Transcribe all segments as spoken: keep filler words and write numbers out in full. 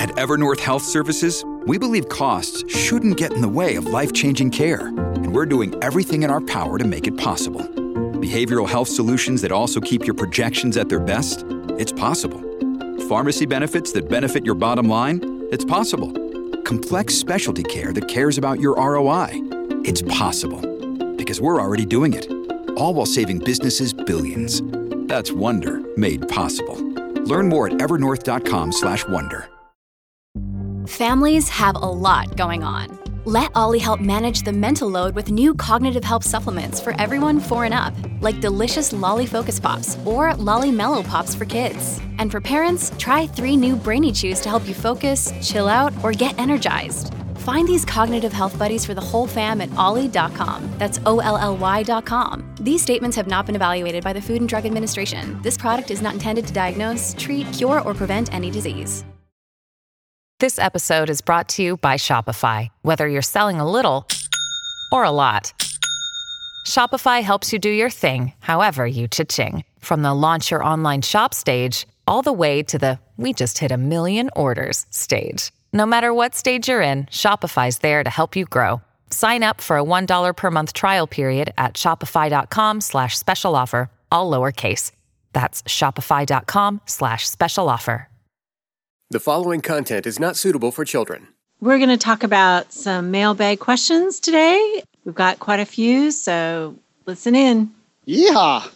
At Evernorth Health Services, we believe costs shouldn't get in the way of life-changing care, and we're doing everything in our power to make it possible. Behavioral health solutions that also keep your projections at their best? It's possible. Pharmacy benefits that benefit your bottom line? It's possible. Complex specialty care that cares about your R O I? It's possible. Because we're already doing it. All while saving businesses billions. That's Wonder made possible. Learn more at evernorth.com slash wonder. Families have a lot going on. Let Ollie help manage the mental load with new cognitive help supplements for everyone four and up, like delicious Lolly Focus Pops or Lolly Mellow Pops for kids. And for parents, try three new Brainy Chews to help you focus, chill out, or get energized. Find these cognitive health buddies for the whole fam at ollie dot com. That's O L L Y dot com. These statements have not been evaluated by the Food and Drug Administration. This product is not intended to diagnose, treat, cure, or prevent any disease. This episode is brought to you by Shopify. Whether you're selling a little or a lot, Shopify helps you do your thing, however you cha-ching. From the launch your online shop stage, all the way to the we just hit a million orders stage. No matter what stage you're in, Shopify's there to help you grow. Sign up for a one dollar per month trial period at shopify.com slash special offer, all lowercase. That's shopify.com slash special offer. The following content is not suitable for children. We're going to talk about some mailbag questions today. We've got quite a few, so listen in. Yeehaw!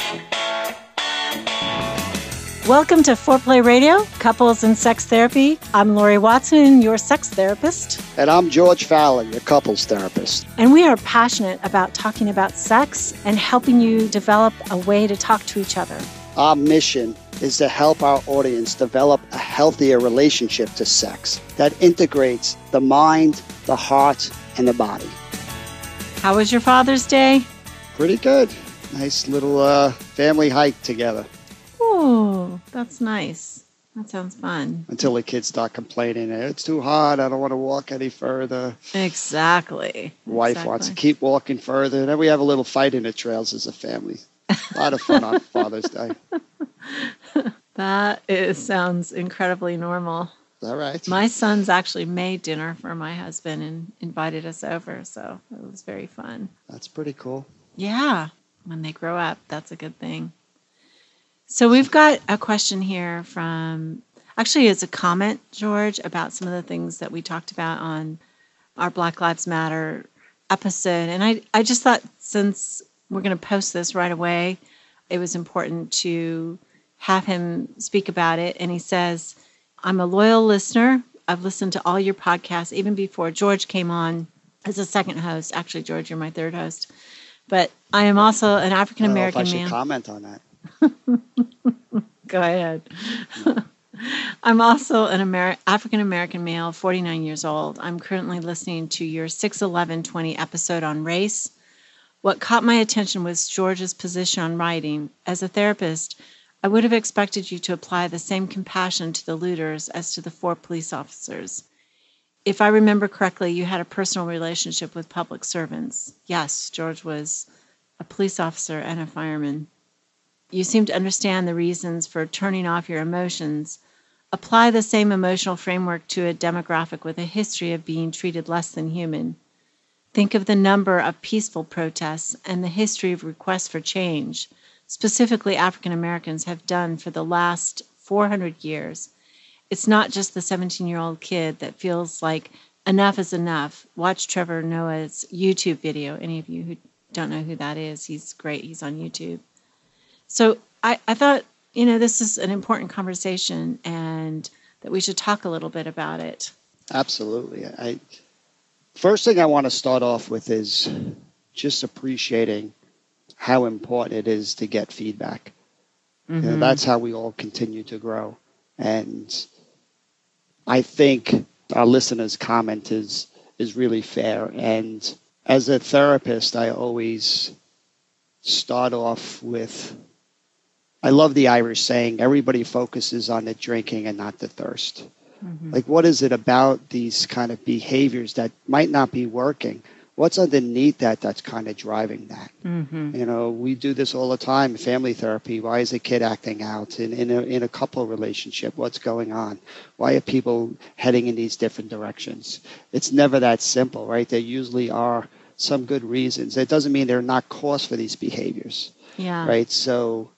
Welcome to Foreplay Radio, Couples and Sex Therapy. I'm Lori Watson, your sex therapist. And I'm George Fallon, your couples therapist. And we are passionate about talking about sex and helping you develop a way to talk to each other. Our mission is to help our audience develop a healthier relationship to sex that integrates the mind, the heart, and the body. How was your Father's Day? Pretty good. Nice little uh, family hike together. Oh, that's nice. That sounds fun. Until the kids start complaining, it's too hot, I don't want to walk any further. Exactly. Wife exactly. wants to keep walking further. Then we have a little fight in the trails as a family. A lot of fun on Father's Day. That is, sounds incredibly normal. Is that right? My sons actually made dinner for my husband and invited us over, so it was very fun. That's pretty cool. Yeah. When they grow up, that's a good thing. So we've got a question here from, actually it's a comment, George, about some of the things that we talked about on our Black Lives Matter episode. And I, I just thought since we're going to post this right away, it was important to have him speak about it. And he says, I'm a loyal listener. I've listened to all your podcasts, even before George came on as a second host. Actually, George, you're my third host. But I am also an African-American man. I don't know if I should comment on that. Go ahead. I'm also an Amer- African-American male, forty-nine years old. I'm currently listening to your six eleven twenty episode on race. What caught my attention was George's position on writing. As a therapist, I would have expected you to apply the same compassion to the looters as to the four police officers. If I remember correctly, you had a personal relationship with public servants. Yes, George was a police officer and a fireman. You seem to understand the reasons for turning off your emotions. Apply the same emotional framework to a demographic with a history of being treated less than human. Think of the number of peaceful protests and the history of requests for change, specifically African Americans, have done for the last four hundred years. It's not just the seventeen-year-old kid that feels like enough is enough. Watch Trevor Noah's YouTube video. Any of you who don't know who that is, he's great. He's on YouTube. So I, I thought, you know, this is an important conversation and that we should talk a little bit about it. Absolutely. I, first thing I want to start off with is just appreciating how important it is to get feedback. Mm-hmm. You know, that's how we all continue to grow. And I think our listeners' comment is, is really fair. And as a therapist, I always start off with, I love the Irish saying, everybody focuses on the drinking and not the thirst. Mm-hmm. Like, what is it about these kind of behaviors that might not be working? what's underneath that that's kind of driving that? Mm-hmm. You know, we do this all the time in family therapy. Why is a kid acting out in, in, a, in a couple relationship? What's going on? Why are people heading in these different directions? It's never that simple, right? There usually are some good reasons. It doesn't mean they're not cause for these behaviors, Yeah. right? So,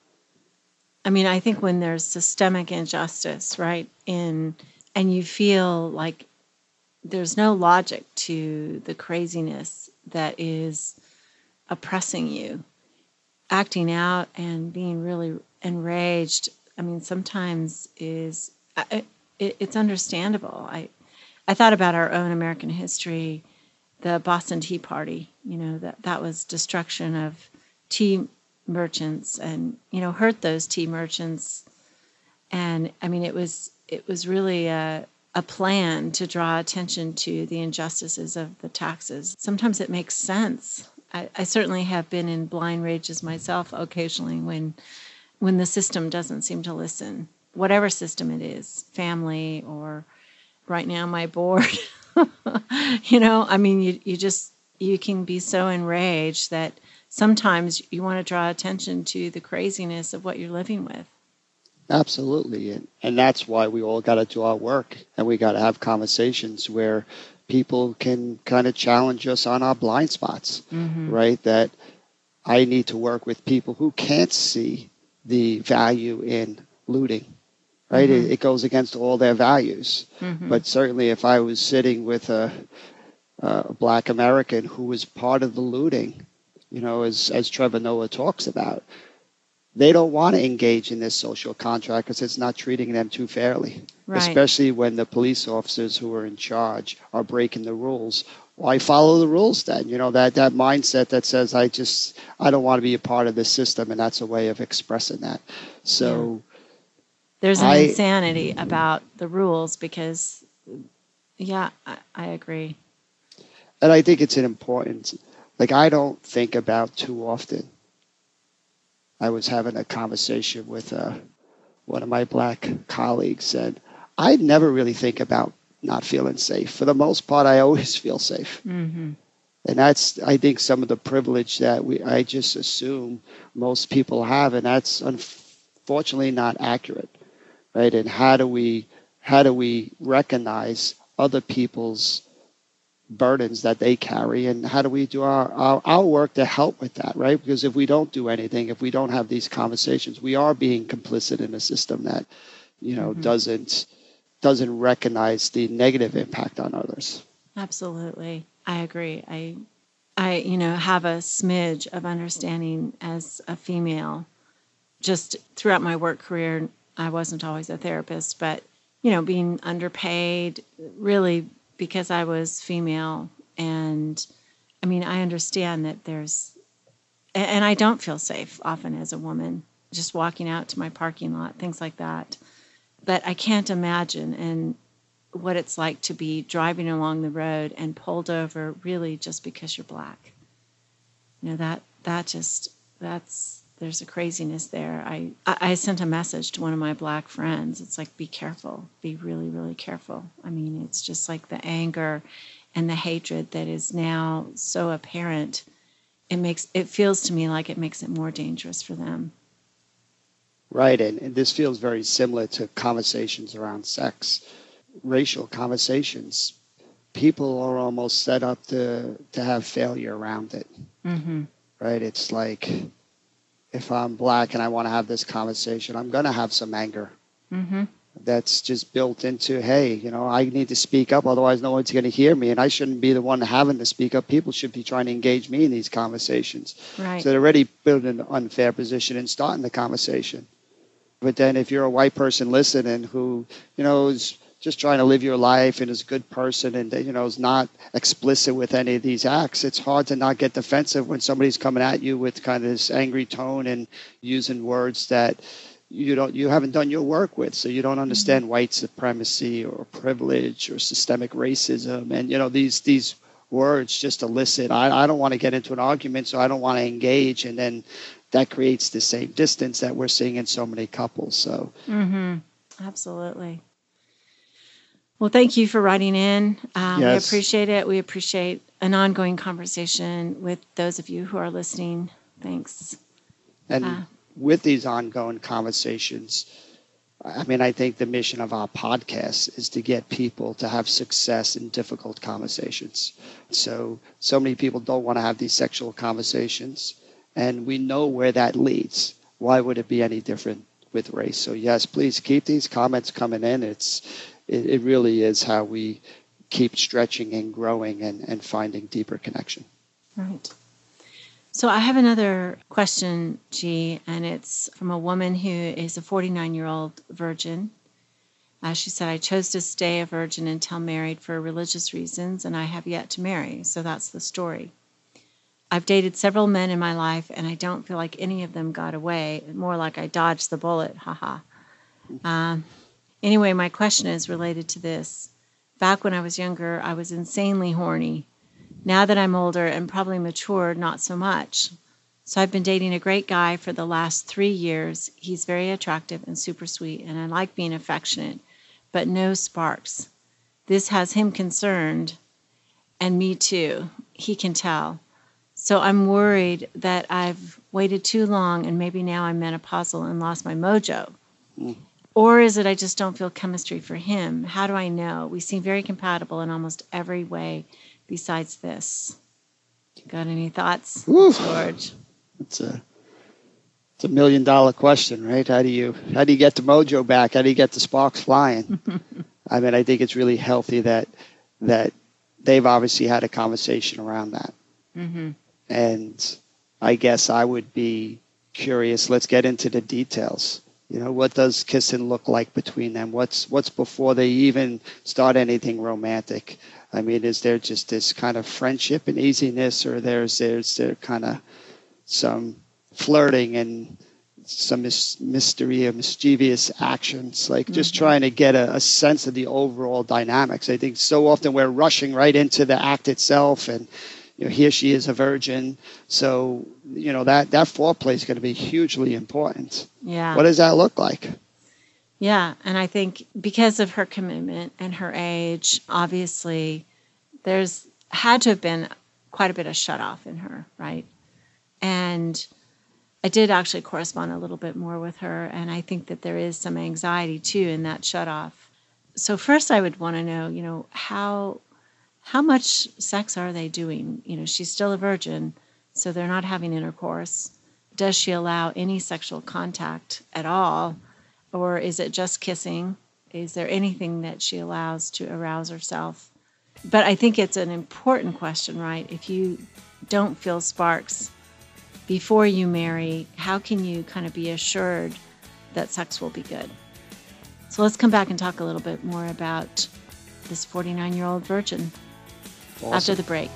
I mean, I think when there's systemic injustice, right, in and you feel like there's no logic to the craziness that is oppressing you, acting out and being really enraged, I mean, sometimes is, it, it, it's understandable. I, I thought about our own American history, the Boston Tea Party, you know, that, that was destruction of tea merchants and, you know, hurt those tea merchants. And I mean, it was, it was really a, a plan to draw attention to the injustices of the taxes. Sometimes it makes sense. I, I certainly have been in blind rages myself occasionally when, when the system doesn't seem to listen, whatever system it is, family or right now my board. You know, I mean, you, you just, you can be so enraged that sometimes you want to draw attention to the craziness of what you're living with. absolutely. And, and that's why we all got to do our work, and we got to have conversations where people can kind of challenge us on our blind spots, Mm-hmm. right? That I need to work with people who can't see the value in looting, right? Mm-hmm. It, it goes against all their values. Mm-hmm. But certainly if I was sitting with a, a Black American who was part of the looting, you know, as, as Trevor Noah talks about, they don't want to engage in this social contract because it's not treating them too fairly, Right. especially when the police officers who are in charge are breaking the rules. Why follow the rules then? You know, that, that mindset that says, I just, I don't want to be a part of this system, and that's a way of expressing that. So There's an I- insanity about the rules because, yeah, I, I agree. And I think it's an important, like, I don't think about too often. I was having a conversation with uh, one of my Black colleagues, and I never really think about not feeling safe. For the most part, I always feel safe. Mm-hmm. And that's, I think, some of the privilege that we, I just assume most people have, and that's unfortunately not accurate, right? And how do we, how do we recognize other people's burdens that they carry, and how do we do our, our, our work to help with that, right? Because if we don't do anything, if we don't have these conversations, we are being complicit in a system that, you know, Mm-hmm. doesn't doesn't recognize the negative impact on others. Absolutely. I agree. I, I, you know, have a smidge of understanding as a female. Just throughout my work career, I wasn't always a therapist, but, you know, being underpaid really because I was female. And I mean, I understand that there's, and I don't feel safe often as a woman, just walking out to my parking lot, things like that. But I can't imagine and what it's like to be driving along the road and pulled over really just because you're Black. You know, that that just, that's, there's a craziness there. I, I, I sent a message to one of my Black friends. It's like, be careful, be really, really careful. I mean, it's just like the anger and the hatred that is now so apparent. It makes, it feels to me like it makes it more dangerous for them. Right, and, and this feels very similar to conversations around sex, racial conversations. People are almost set up to, to have failure around it, Mm-hmm. right? It's like, if I'm Black and I want to have this conversation, I'm going to have some anger. Mm-hmm. That's just built into, hey, you know, I need to speak up, otherwise no one's going to hear me, and I shouldn't be the one having to speak up. People should be trying to engage me in these conversations. Right. So they're already built in an unfair position and starting the conversation. But then if you're a white person listening who, you know, is just trying to live your life and is a good person and, you know, is not explicit with any of these acts, it's hard to not get defensive when somebody's coming at you with kind of this angry tone and using words that you don't, you haven't done your work with. So you don't understand mm-hmm. white supremacy or privilege or systemic racism. And, you know, these, these words just elicit, I, I don't want to get into an argument, so I don't want to engage. And then that creates the same distance that we're seeing in so many couples. So, mm-hmm. Absolutely. Well, thank you for writing in. Um, yes. We appreciate it. We appreciate an ongoing conversation with those of you who are listening. Thanks. And uh, with these ongoing conversations, I mean, I think the mission of our podcast is to get people to have success in difficult conversations. So, so many people don't want to have these sexual conversations, and we know where that leads. Why would it be any different with race? So yes, please keep these comments coming in. It's, it, it really is how we keep stretching and growing and, and finding deeper connection. Right. So I have another question, G, and it's from a woman who is a forty-nine-year-old virgin. Uh, she said, I chose to stay a virgin until married for religious reasons, and I have yet to marry. So that's the story. I've dated several men in my life, and I don't feel like any of them got away. More like I dodged the bullet, haha. Um, anyway, my question is related to this. Back when I was younger, I was insanely horny. Now that I'm older and probably mature, not so much. So I've been dating a great guy for the last three years. He's very attractive and super sweet, and I like being affectionate, but no sparks. This has him concerned, and me too. He can tell. So I'm worried that I've waited too long, and maybe now I'm menopausal and lost my mojo. Mm. Or is it I just don't feel chemistry for him? How do I know? We seem very compatible in almost every way besides this. Got any thoughts, Oof. George? It's a it's a million dollar question, right? How do you how do you get the mojo back? How do you get the sparks flying? I mean, I think it's really healthy that that they've obviously had a conversation around that. Mm-hmm. And I guess I would be curious. Let's get into the details. You know, what does kissing look like between them? What's what's before they even start anything romantic? I mean, is there just this kind of friendship and easiness, or there's there's there kind of some flirting and some mis- mystery or mischievous actions, like mm-hmm. just trying to get a, a sense of the overall dynamics. I think so often we're rushing right into the act itself, and you know, here she is a virgin, so you know that that foreplay is going to be hugely important. Yeah. What does that look like? Yeah, and I think because of her commitment and her age, obviously, there's had to have been quite a bit of shut off in her, right? And I did actually correspond a little bit more with her, and I think that there is some anxiety too in that shut off. So first, I would want to know, you know, how how much sex are they doing? You know, she's still a virgin, so they're not having intercourse. Does she allow any sexual contact at all? Or is it just kissing? Is there anything that she allows to arouse herself? But I think it's an important question, right? If you don't feel sparks before you marry, how can you kind of be assured that sex will be good? So let's come back and talk a little bit more about this forty-nine-year-old virgin awesome. After the break.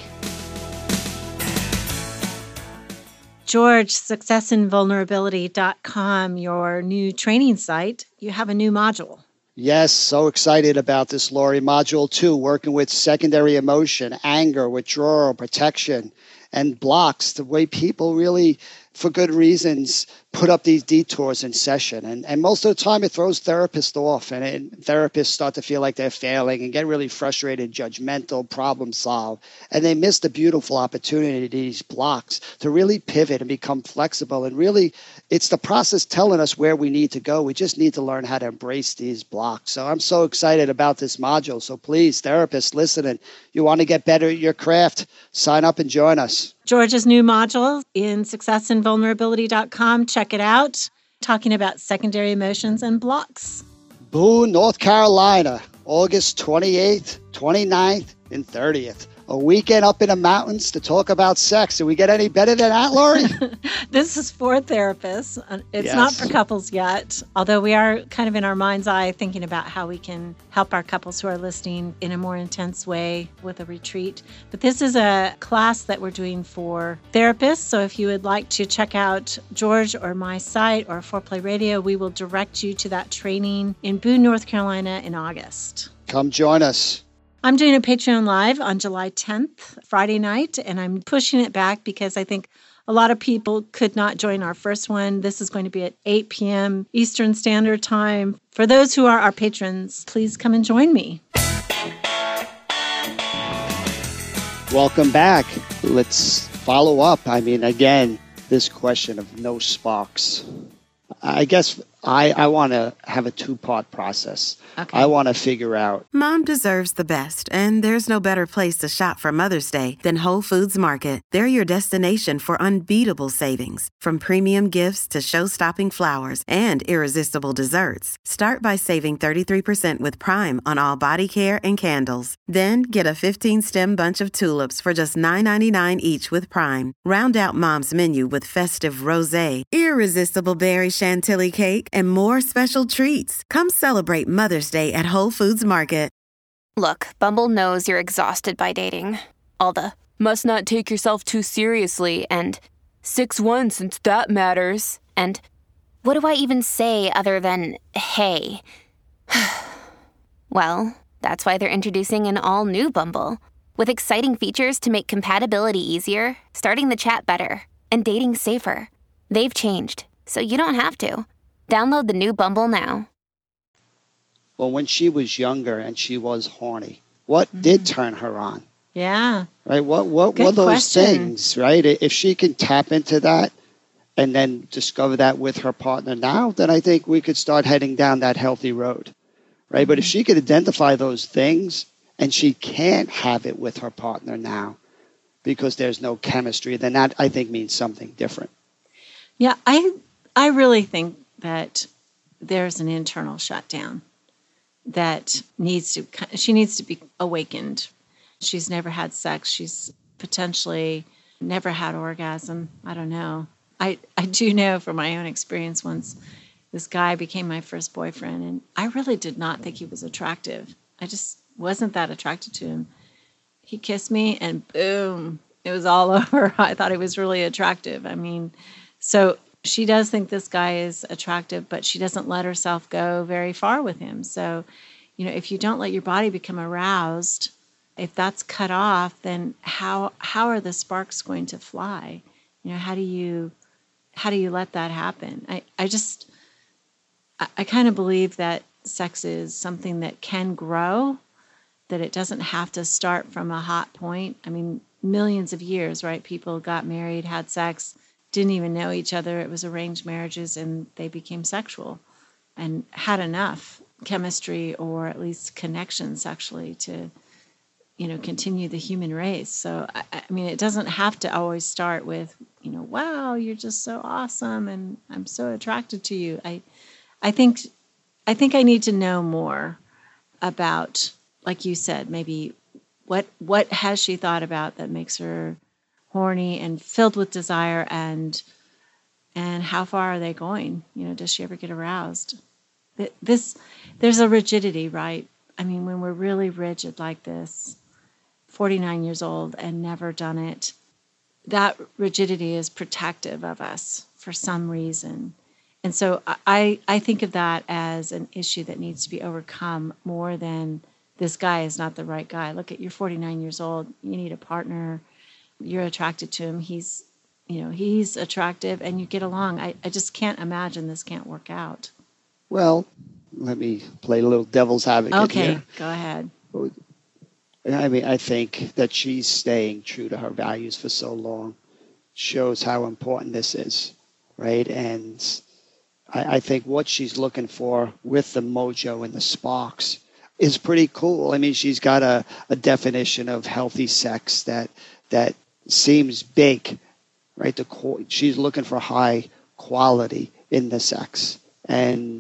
George, success in vulnerability dot com, your new training site, you have a new module. Yes, so excited about this, Lori. Module two, working with secondary emotion, anger, withdrawal, protection, and blocks, the way people really, for good reasons, put up these detours in session. And, and most of the time it throws therapists off, and it, therapists start to feel like they're failing and get really frustrated, judgmental, problem solve. And they miss the beautiful opportunity, these blocks, to really pivot and become flexible. And really, it's the process telling us where we need to go. We just need to learn how to embrace these blocks. So I'm so excited about this module. So please, therapists listening, you want to get better at your craft, sign up and join us. George's new module in success in vulnerability dot com. Check it out. Talking about secondary emotions and blocks. Boone, North Carolina, August twenty-eighth, twenty-ninth, and thirtieth. A weekend up in the mountains to talk about sex. Do we get any better than that, Lori? This is for therapists. It's yes. not for couples yet, although we are kind of in our mind's eye thinking about how we can help our couples who are listening in a more intense way with a retreat. But this is a class that we're doing for therapists. So if you would like to check out George or my site or Foreplay Radio, we will direct you to that training in Boone, North Carolina in August. Come join us. I'm doing a Patreon Live on July tenth, Friday night, and I'm pushing it back because I think a lot of people could not join our first one. This is going to be at eight p.m. Eastern Standard Time. For those who are our patrons, please come and join me. Welcome back. Let's follow up. I mean, again, this question of no sparks. I guess I, I want to have a two-part process. Okay. I want to figure out. Mom deserves the best, and there's no better place to shop for Mother's Day than Whole Foods Market. They're your destination for unbeatable savings, from premium gifts to show-stopping flowers and irresistible desserts. Start by saving thirty-three percent with Prime on all body care and candles. Then get a fifteen-stem bunch of tulips for just nine ninety-nine each with Prime. Round out Mom's menu with festive rosé, irresistible berry chantilly cake, and more special treats. Come celebrate Mother's Day at Whole Foods Market. Look, Bumble knows you're exhausted by dating. All the must not take yourself too seriously and six one since that matters. And what do I even say other than hey? Well, that's why they're introducing an all-new Bumble with exciting features to make compatibility easier, starting the chat better, and dating safer. They've changed, so you don't have to. Download the new Bumble now. Well, when she was younger and she was horny, what mm-hmm. did turn her on? Yeah. Right? What what Good were those question. things, right? If she can tap into that and then discover that with her partner now, then I think we could start heading down that healthy road. Right? Mm-hmm. But if she could identify those things and she can't have it with her partner now because there's no chemistry, then that I think means something different. Yeah, I I really think that there's an internal shutdown that needs to, she needs to be awakened. She's never had sex. She's potentially never had orgasm. I don't know. I, I do know from my own experience once this guy became my first boyfriend, and I really did not think he was attractive. I just wasn't that attracted to him. He kissed me and boom, it was all over. I thought he was really attractive. I mean, so she does think this guy is attractive, but she doesn't let herself go very far with him. So, you know, if you don't let your body become aroused, if that's cut off, then how how are the sparks going to fly? You know, how do you how do you let that happen? I, I just I, I kind of believe that sex is something that can grow, that it doesn't have to start from a hot point. I mean, millions of years, right? People got married, had sex, didn't even know each other. It was arranged marriages, and they became sexual and had enough chemistry or at least connection sexually to, you know, continue the human race. So, I, I mean, it doesn't have to always start with, you know, wow, you're just so awesome and I'm so attracted to you. I, I think, I think I need to know more about, like you said, maybe what, what has she thought about that makes her horny and filled with desire, and and how far are they going? You know, does she ever get aroused? This, there's a rigidity, right? I mean, when we're really rigid like this, forty-nine years old and never done it, that rigidity is protective of us for some reason. And so I, I think of that as an issue that needs to be overcome more than this guy is not the right guy. Look at, you're forty-nine years old, you need a partner. You're attracted to him. He's, you know, he's attractive and you get along. I, I just can't imagine this can't work out. Well, let me play a little devil's advocate okay, here. Okay, go ahead. I mean, I think that she's staying true to her values for so long shows how important this is, right? And I, I think what she's looking for with the mojo and the sparks is pretty cool. I mean, she's got a, a definition of healthy sex that that seems big, right? The she's looking for high quality in the sex. And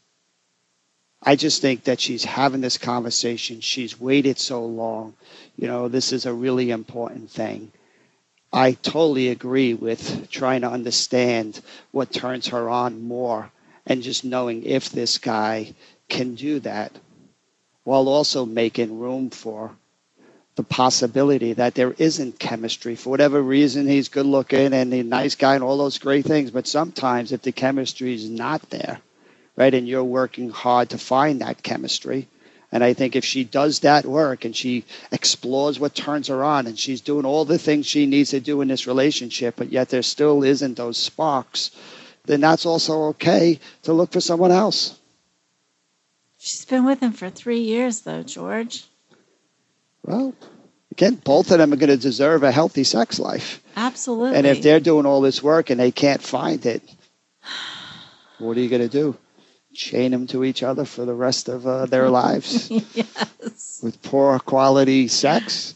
I just think that she's having this conversation. She's waited so long. You know, this is a really important thing. I totally agree with trying to understand what turns her on more and just knowing if this guy can do that while also making room for the possibility that there isn't chemistry. For whatever reason, he's good looking and a nice guy and all those great things. But sometimes if the chemistry is not there, right, and you're working hard to find that chemistry, and I think if she does that work and she explores what turns her on and she's doing all the things she needs to do in this relationship, but yet there still isn't those sparks, then that's also okay to look for someone else. She's been with him for three years, though, George. Well, again, both of them are going to deserve a healthy sex life. Absolutely. And if they're doing all this work and they can't find it, what are you going to do? Chain them to each other for the rest of uh, their lives? Yes. With poor quality sex?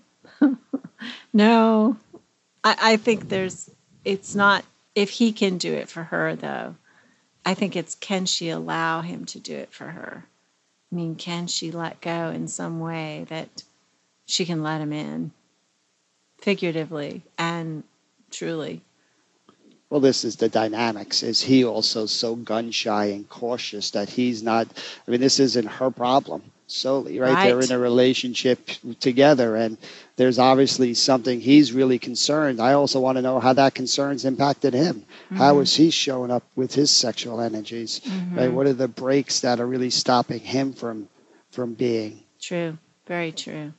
No. I, I think there's, it's not, if he can do it for her, though, I think it's, can she allow him to do it for her? I mean, can she let go in some way that she can let him in, figuratively and truly? Well, this is the dynamics. Is he also so gun shy and cautious that he's not, I mean, this isn't her problem solely, right? Right. They're in a relationship together, and there's obviously something he's really concerned. I also want to know how that concern's impacted him. Mm-hmm. How is he showing up with his sexual energies, mm-hmm. right? What are the breaks that are really stopping him from from being? True. Very true.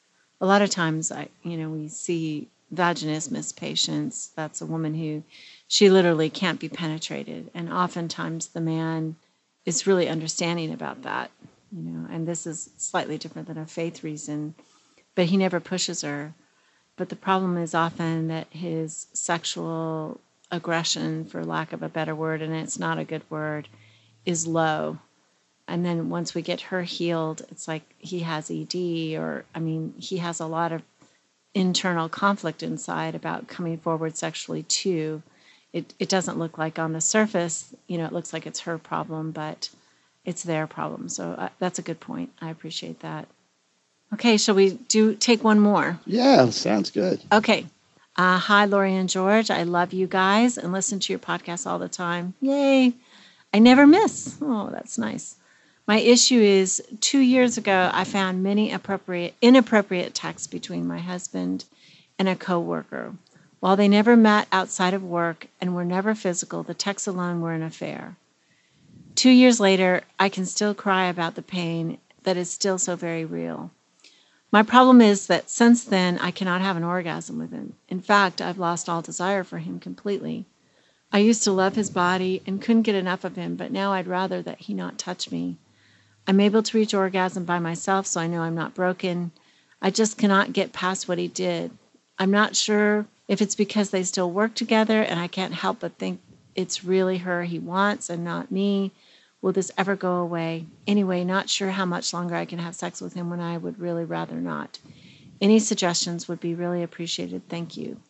A lot of times, I, you know, we see vaginismus patients. That's a woman who, she literally can't be penetrated. And oftentimes the man is really understanding about that, you know, and this is slightly different than a faith reason, but he never pushes her. But the problem is often that his sexual aggression, for lack of a better word, and it's not a good word, is low. And then once we get her healed, it's like he has E D, or, I mean, he has a lot of internal conflict inside about coming forward sexually too. It it doesn't look like on the surface, you know, it looks like it's her problem, but it's their problem. So uh, that's a good point. I appreciate that. Okay, shall we do take one more? Yeah, sounds good. Okay. Uh, hi, Lori and George. I love you guys and listen to your podcast all the time. Yay. I never miss. Oh, that's nice. My issue is two years ago, I found many appropriate, inappropriate texts between my husband and a coworker. While they never met outside of work and were never physical, the texts alone were an affair. Two years later, I can still cry about the pain that is still so very real. My problem is that since then, I cannot have an orgasm with him. In fact, I've lost all desire for him completely. I used to love his body and couldn't get enough of him, but now I'd rather that he not touch me. I'm able to reach orgasm by myself, so I know I'm not broken. I just cannot get past what he did. I'm not sure if it's because they still work together and I can't help but think it's really her he wants and not me. Will this ever go away? Anyway, not sure how much longer I can have sex with him when I would really rather not. Any suggestions would be really appreciated. Thank you.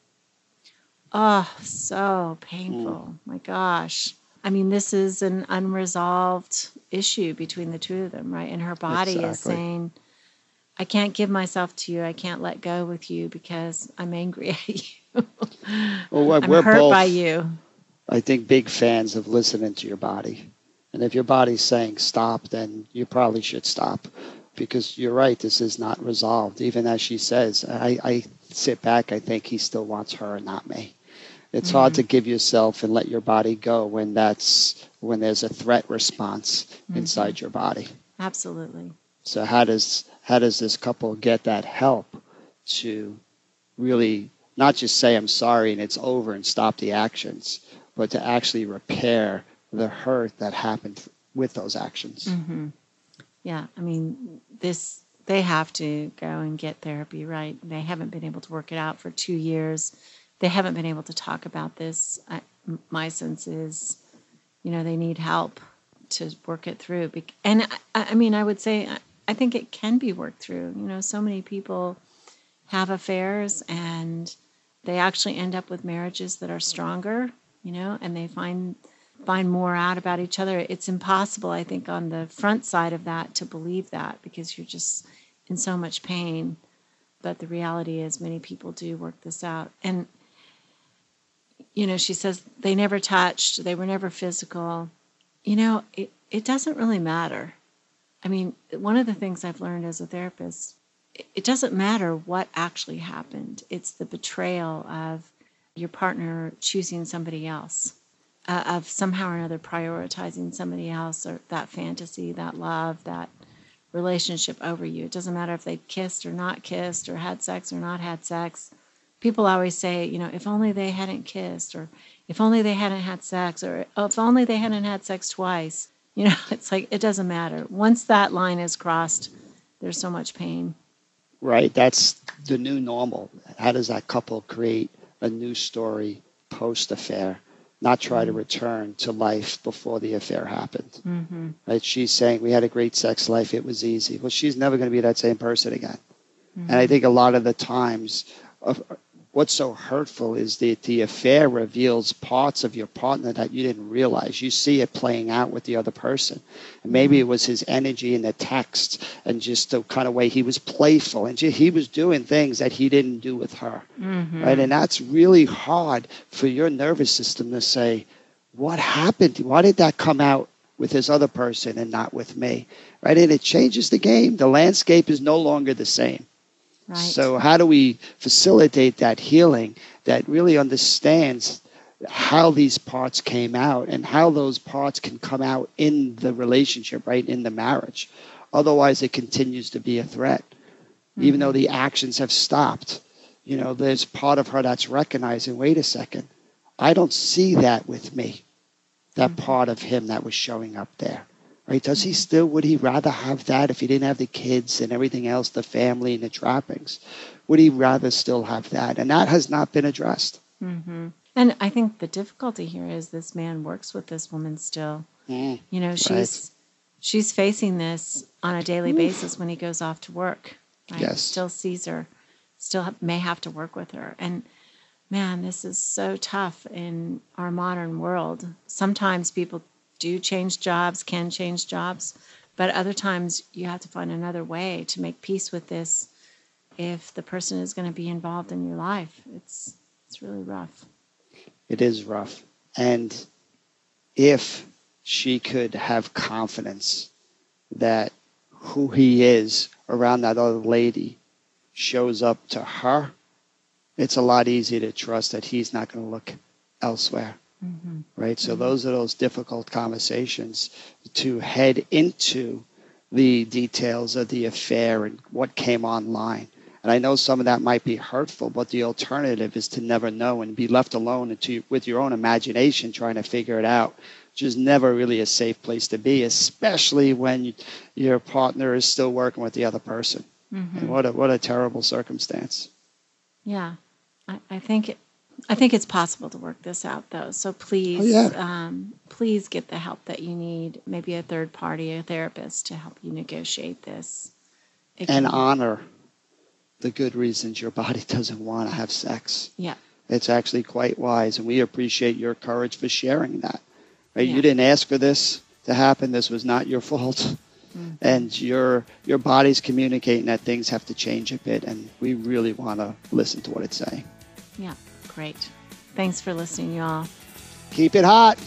Oh, so painful. Mm. My gosh. I mean, this is an unresolved issue between the two of them, right? And her body exactly. is saying, I can't give myself to you. I can't let go with you because I'm angry at you. Well, we're, I'm we're hurt both, by you. I think, big fans of listening to your body. And if your body's saying stop, then you probably should stop. Because you're right, this is not resolved. Even as she says, I, I sit back, I think he still wants her and not me. It's mm-hmm. hard to give yourself and let your body go when that's when there's a threat response mm-hmm. inside your body. Absolutely. So how does how does this couple get that help to really not just say I'm sorry and it's over and stop the actions, but to actually repair the hurt that happened with those actions? Mm-hmm. Yeah, I mean, this they have to go and get therapy, right? They haven't been able to work it out for two years. They haven't been able to talk about this. I, my sense is, you know, they need help to work it through. And I, I mean, I would say, I think it can be worked through. You know, so many people have affairs and they actually end up with marriages that are stronger, you know, and they find find more out about each other. It's impossible, I think, on the front side of that to believe that because you're just in so much pain. But the reality is many people do work this out. And you know, she says they never touched, they were never physical. You know, it, it doesn't really matter. I mean, one of the things I've learned as a therapist, it, it doesn't matter what actually happened. It's the betrayal of your partner choosing somebody else, uh, of somehow or another prioritizing somebody else or that fantasy, that love, that relationship over you. It doesn't matter if they kissed or not kissed or had sex or not had sex. People always say, you know, if only they hadn't kissed, or if only they hadn't had sex, or oh, if only they hadn't had sex twice. You know, it's like, it doesn't matter. Once that line is crossed, there's so much pain. Right. That's the new normal? How does that couple create a new story post-affair, not try to return to life before the affair happened? Mm-hmm. Right? She's saying, we had a great sex life, it was easy. Well, she's never going to be that same person again. Mm-hmm. And I think a lot of the times, of, what's so hurtful is that the affair reveals parts of your partner that you didn't realize. You see it playing out with the other person. And maybe it was his energy in the text and just the kind of way he was playful. And he was doing things that he didn't do with her. Mm-hmm. Right? And that's really hard for your nervous system to say, what happened? Why did that come out with this other person and not with me? Right? And it changes the game. The landscape is no longer the same. Right. So how do we facilitate that healing that really understands how these parts came out and how those parts can come out in the relationship, right, in the marriage? Otherwise, it continues to be a threat. Mm-hmm. Even though the actions have stopped, you know, there's part of her that's recognizing, wait a second, I don't see that with me, that mm-hmm. part of him that was showing up there. Right? Does he still, would he rather have that if he didn't have the kids and everything else, the family and the trappings? Would he rather still have that? And that has not been addressed. Mm-hmm. And I think the difficulty here is this man works with this woman still. Mm, you know, she's right. she's facing this on a daily Oof. basis when he goes off to work. Right? Yes. Still sees her, still may have to work with her. And man, this is so tough in our modern world. Sometimes people do change jobs, can change jobs, but other times you have to find another way to make peace with this if the person is going to be involved in your life. It's it's really rough. It is rough. And if she could have confidence that who he is around that other lady shows up to her, it's a lot easier to trust that he's not going to look elsewhere. Mm-hmm. Right? So mm-hmm. those are those difficult conversations to head into the details of the affair and what came online. And I know some of that might be hurtful, but the alternative is to never know and be left alone into, with your own imagination trying to figure it out, which is never really a safe place to be, especially when your partner is still working with the other person. Mm-hmm. And what a, what a terrible circumstance. Yeah, I, I think it, I think it's possible to work this out, though. So please, oh, yeah. um, please get the help that you need. Maybe a third party, a therapist, to help you negotiate this. It and can... honor the good reasons your body doesn't want to have sex. Yeah, it's actually quite wise, and we appreciate your courage for sharing that. Right? Yeah. You didn't ask for this to happen. This was not your fault. Mm-hmm. And your your body's communicating that things have to change a bit, and we really want to listen to what it's saying. Yeah. Great. Thanks for listening, y'all. Keep it hot.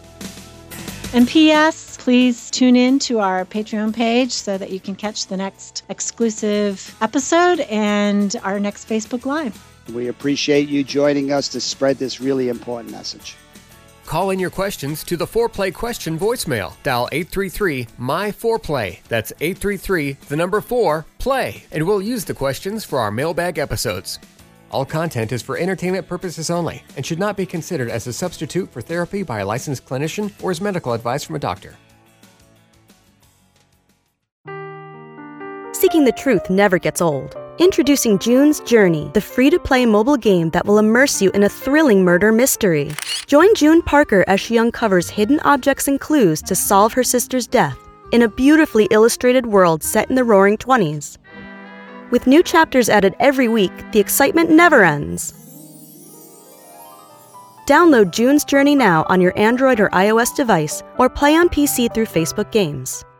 And P S, please tune in to our Patreon page so that you can catch the next exclusive episode and our next Facebook Live. We appreciate you joining us to spread this really important message. Call in your questions to the Foreplay question voicemail. Dial eight three three, M Y four play. That's eight three three, the number four, play. And we'll use the questions for our mailbag episodes. All content is for entertainment purposes only and should not be considered as a substitute for therapy by a licensed clinician or as medical advice from a doctor. Seeking the truth never gets old. Introducing June's Journey, the free-to-play mobile game that will immerse you in a thrilling murder mystery. Join June Parker as she uncovers hidden objects and clues to solve her sister's death in a beautifully illustrated world set in the Roaring Twenties. With new chapters added every week, the excitement never ends. Download June's Journey now on your Android or iOS device, or play on P C through Facebook Games.